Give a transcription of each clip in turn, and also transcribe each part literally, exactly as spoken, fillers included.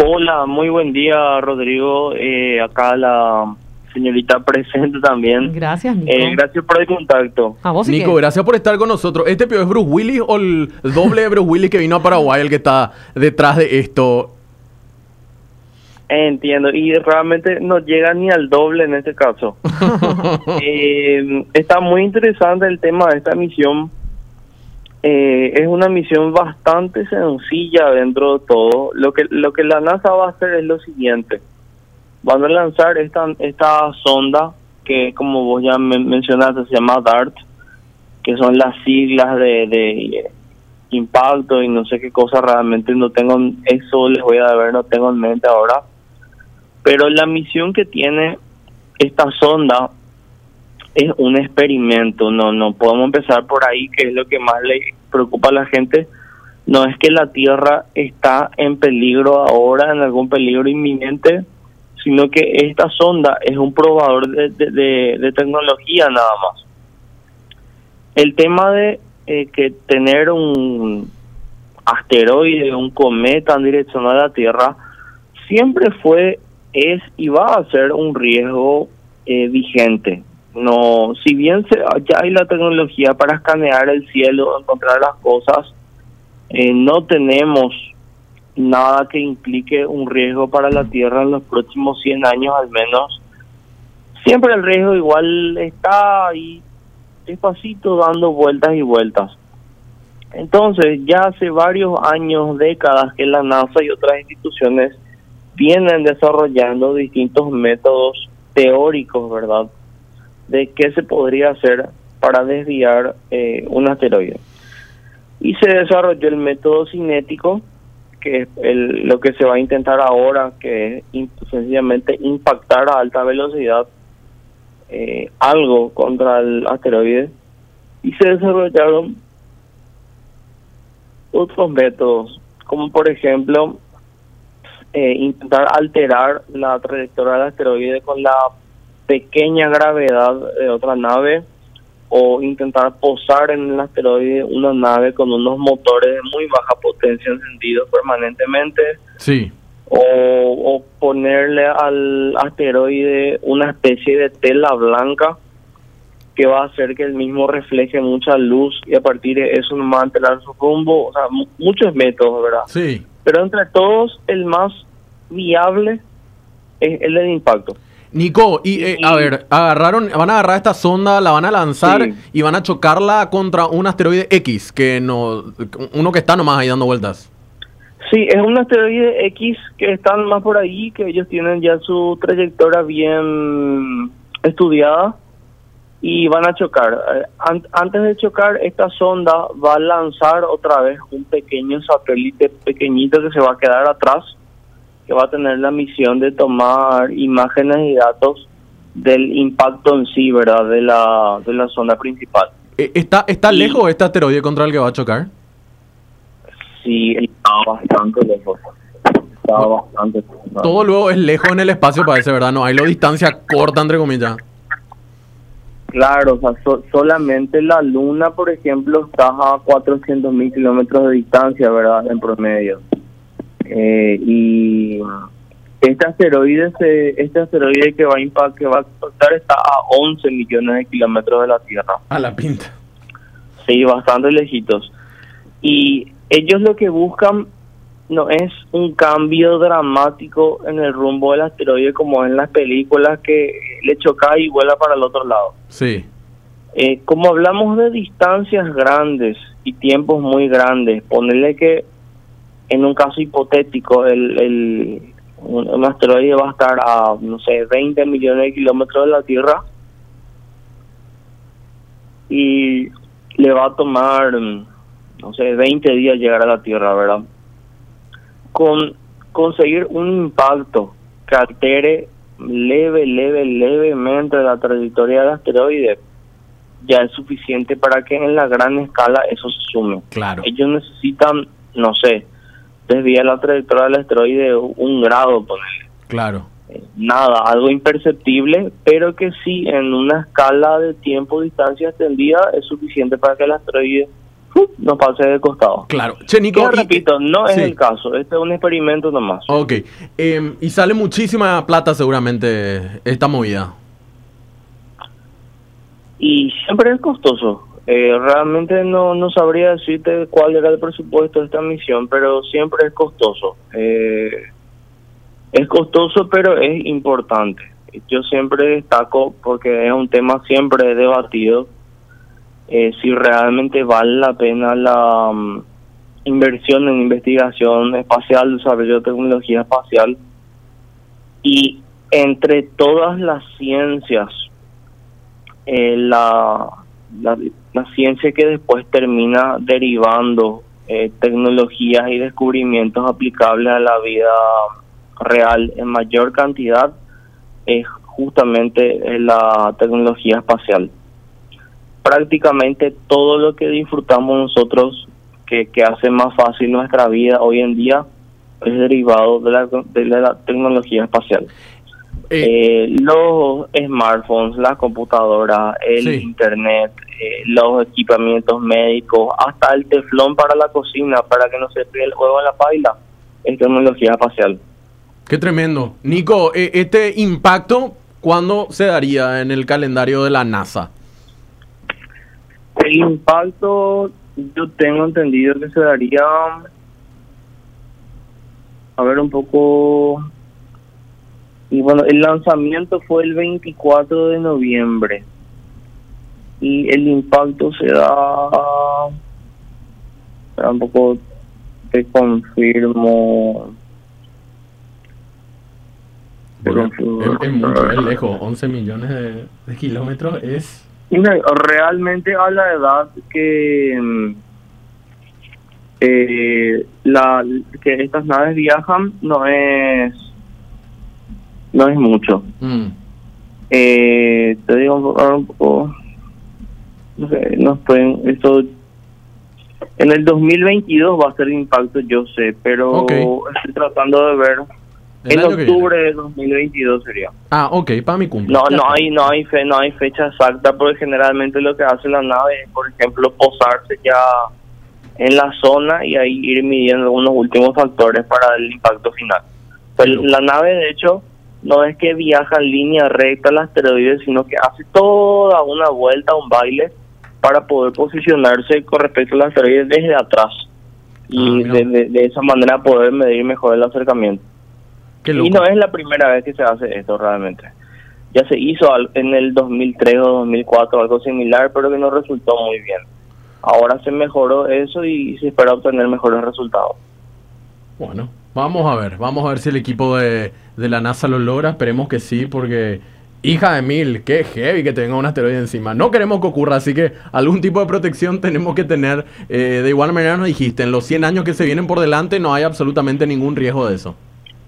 Hola, muy buen día, Rodrigo. Eh, acá la señorita presente también. Gracias, Nico. Eh, gracias por el contacto. ¿A vos sí Nico, que? gracias por estar con nosotros. ¿Este pio es Bruce Willis o el doble de Bruce Willis que vino a Paraguay, el que está detrás de esto? Entiendo, y realmente no llega ni al doble en este caso. eh, está muy interesante el tema de esta misión. Eh, es una misión bastante sencilla dentro de todo. Lo que lo que la NASA va a hacer es lo siguiente. Van a lanzar esta esta sonda que, como vos ya men mencionaste, se llama DART, que son las siglas de, de impacto y no sé qué cosa, realmente no tengo, eso les voy a ver, no tengo en mente ahora. Pero la misión que tiene esta sonda es un experimento, no no podemos empezar por ahí, que es lo que más le preocupa a la gente. No es que la Tierra está en peligro ahora, en algún peligro inminente, sino que esta sonda es un probador de, de, de, de tecnología nada más. El tema de eh, que tener un asteroide, un cometa en dirección a la Tierra, siempre fue, es y va a ser un riesgo eh, vigente. No, si bien se, ya hay la tecnología para escanear el cielo, encontrar las cosas, eh, no tenemos nada que implique un riesgo para la Tierra en los próximos cien años al menos. Siempre el riesgo igual está ahí, despacito, dando vueltas y vueltas. Entonces, ya hace varios años, décadas, que la NASA y otras instituciones vienen desarrollando distintos métodos teóricos, ¿verdad?, de qué se podría hacer para desviar eh, un asteroide. Y se desarrolló el método cinético, que es el, lo que se va a intentar ahora, que es in, sencillamente impactar a alta velocidad eh, algo contra el asteroide. Y se desarrollaron otros métodos, como por ejemplo eh, intentar alterar la trayectoria del asteroide con la pequeña gravedad de otra nave, o intentar posar en el asteroide una nave con unos motores de muy baja potencia encendidos permanentemente, Sí. o, o ponerle al asteroide una especie de tela blanca que va a hacer que el mismo refleje mucha luz y a partir de eso no va a alterar su rumbo. O sea, mu- muchos métodos, ¿verdad? Sí. Pero entre todos el más viable es el del impacto. Nico, y eh, a ver, agarraron, van a agarrar esta sonda, la van a lanzar Sí. y van a chocarla contra un asteroide X, que no, uno que está nomás ahí dando vueltas. Sí, es un asteroide X que están más por ahí, que ellos tienen ya su trayectoria bien estudiada y van a chocar. Eh, an- antes de chocar, esta sonda va a lanzar otra vez un pequeño satélite pequeñito que se va a quedar atrás, que va a tener la misión de tomar imágenes y datos del impacto en sí, ¿verdad?, de la de la sonda principal. Eh, ¿Está, está Y- lejos este asteroide contra el que va a chocar? Sí, está bastante lejos. Está bastante lejos. Todo luego es lejos en el espacio, parece, ¿verdad? No hay la distancia corta, entre comillas. Claro, o sea, so- solamente la Luna, por ejemplo, está a cuatrocientos mil kilómetros de distancia, ¿verdad?, en promedio. Eh, y este asteroide se, este asteroide que va a impactar, que va a impactar está a once millones de kilómetros de la Tierra. A la pinta. Sí, bastante lejitos. Y ellos lo que buscan no es un cambio dramático en el rumbo del asteroide como en las películas, que le choca y vuela para el otro lado. Sí. Eh, como hablamos de distancias grandes y tiempos muy grandes, ponerle que en un caso hipotético el, el un, un asteroide va a estar a, no sé, veinte millones de kilómetros de la Tierra y le va a tomar, no sé, veinte días llegar a la Tierra, ¿verdad? Con conseguir un impacto que altere leve, leve, levemente la trayectoria del asteroide ya es suficiente para que en la gran escala eso se sume. Claro. Ellos necesitan, no sé, desviar la trayectoria del asteroide un grado, ponerle. Claro. Eh, Nada, algo imperceptible, pero que sí en una escala de tiempo, distancia extendida, es suficiente para que el asteroide ¡uh!, nos pase de costado. Claro. Che, Nico, Yo repito, no es sí. el caso, este es un experimento nomás. Ok, eh, y sale muchísima plata seguramente esta movida. Y siempre es costoso. Eh, realmente no, no sabría decirte cuál era el presupuesto de esta misión, pero siempre es costoso. Eh, es costoso, pero es importante. Yo siempre destaco, porque es un tema siempre debatido, eh, si realmente vale la pena la um, inversión en investigación espacial, desarrollo de tecnología espacial. Y entre todas las ciencias, eh, la... La, la ciencia que después termina derivando eh, tecnologías y descubrimientos aplicables a la vida real en mayor cantidad es justamente la tecnología espacial. Prácticamente todo lo que disfrutamos nosotros, que, que hace más fácil nuestra vida hoy en día, es derivado de la, de la tecnología espacial. Eh, eh, los smartphones, las computadoras, el sí. internet, eh, los equipamientos médicos, hasta el teflón para la cocina, para que no se pegue el huevo en la paila, es tecnología espacial. Qué tremendo. Nico, eh, este impacto, ¿cuándo se daría en el calendario de la NASA? El impacto, yo tengo entendido que se daría, a ver un poco... Y bueno, el lanzamiento fue el veinticuatro de noviembre. Y el impacto se da... Un poco te confirmo... Te Bueno, confirmo. Es, es mucho, es lejos. once millones de, de kilómetros es... Realmente a la edad que... Eh, la que estas naves viajan no es... No es mucho. Mm. Eh, te digo un poco, no sé, no estoy, esto, en el dos mil veintidós va a ser impacto, yo sé, pero okay. Estoy tratando de ver, en octubre de dos mil veintidós sería. Ah, ok, para mi cumple. No, no hay, no hay fe, no hay fecha exacta, porque generalmente lo que hace la nave es, por ejemplo, posarse ya en la zona y ahí ir midiendo unos últimos factores para el impacto final. Pues la nave, de hecho, no es que viaja en línea recta al asteroide, sino que hace toda una vuelta, un baile, para poder posicionarse con respecto al asteroide desde atrás. Y ah, de, de, de esa manera poder medir mejor el acercamiento. Qué loco. Y no es la primera vez que se hace esto realmente. Ya se hizo en el dos mil tres o dos mil cuatro algo similar, pero que no resultó muy bien. Ahora se mejoró eso y se espera obtener mejores resultados. Bueno, vamos a ver, vamos a ver si el equipo de, de la NASA lo logra, esperemos que sí, porque hija de mil, qué heavy que tenga un asteroide encima. No queremos que ocurra, así que algún tipo de protección tenemos que tener. Eh, de igual manera nos dijiste, en los cien años que se vienen por delante no hay absolutamente ningún riesgo de eso.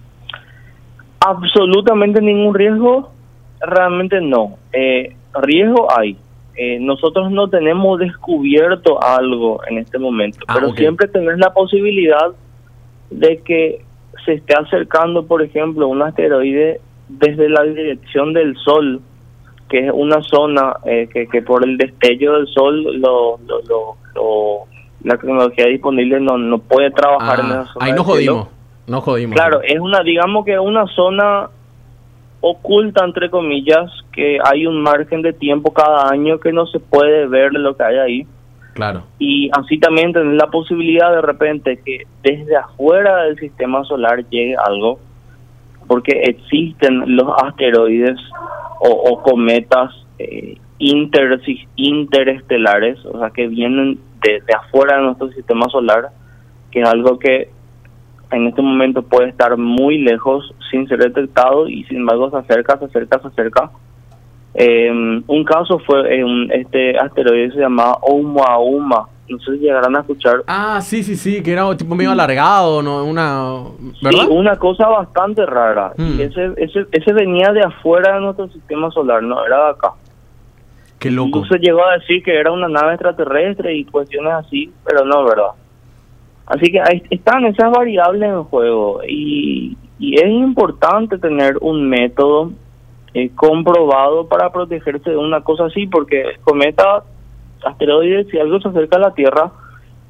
Absolutamente ningún riesgo, realmente no. Eh, riesgo hay. Eh, nosotros no tenemos descubierto algo en este momento, ah, pero okay. Siempre tenés la posibilidad de que se esté acercando, por ejemplo, un asteroide desde la dirección del Sol, que es una zona eh, que, que por el destello del Sol lo, lo, lo, lo, la tecnología disponible no, no puede trabajar ah, en esa zona. Ahí no jodimos, no jodimos. Claro, es una, digamos que una zona oculta, entre comillas, que hay un margen de tiempo cada año que no se puede ver lo que hay ahí. Claro. Y así también tener la posibilidad de repente que desde afuera del sistema solar llegue algo, porque existen los asteroides o, o cometas eh, inter, interestelares, o sea, que vienen de, de afuera de nuestro sistema solar, que es algo que en este momento puede estar muy lejos sin ser detectado y sin embargo se acerca, se acerca, se acerca. Eh, un caso fue un, este asteroide se llamaba Oumuamua, no sé si llegarán a escuchar. Ah, sí, sí, sí, que era tipo medio alargado, ¿no? Una, ¿verdad? Sí, una cosa bastante rara. Hmm. Y ese, ese, ese venía de afuera de nuestro sistema solar, no era de acá. Qué loco. Incluso llegó a decir que era una nave extraterrestre y cuestiones así, pero no, ¿verdad? Así que ahí están esas variables en juego y, y es importante tener un método eh, comprobado para protegerse de una cosa así, porque cometa, asteroides, si algo se acerca a la Tierra,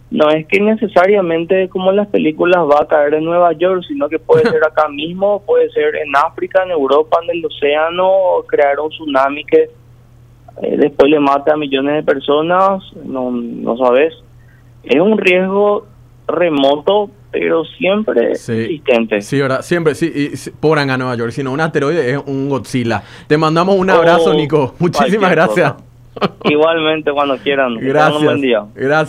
no es que necesariamente como en las películas va a caer en Nueva York, sino que puede ser acá mismo, puede ser en África, en Europa, en el océano, crear un tsunami que eh, después le mate a millones de personas, no, no sabes. Es un riesgo remoto, pero siempre Sí, existente. sí, ¿verdad? Siempre, sí, y, sí, pobran a Nueva York, sino un asteroide es un Godzilla. Te mandamos un abrazo, O Nico. Muchísimas cualquier gracias. cosa. Igualmente, cuando quieran. Que tengan un Gracias. buen día. Gracias.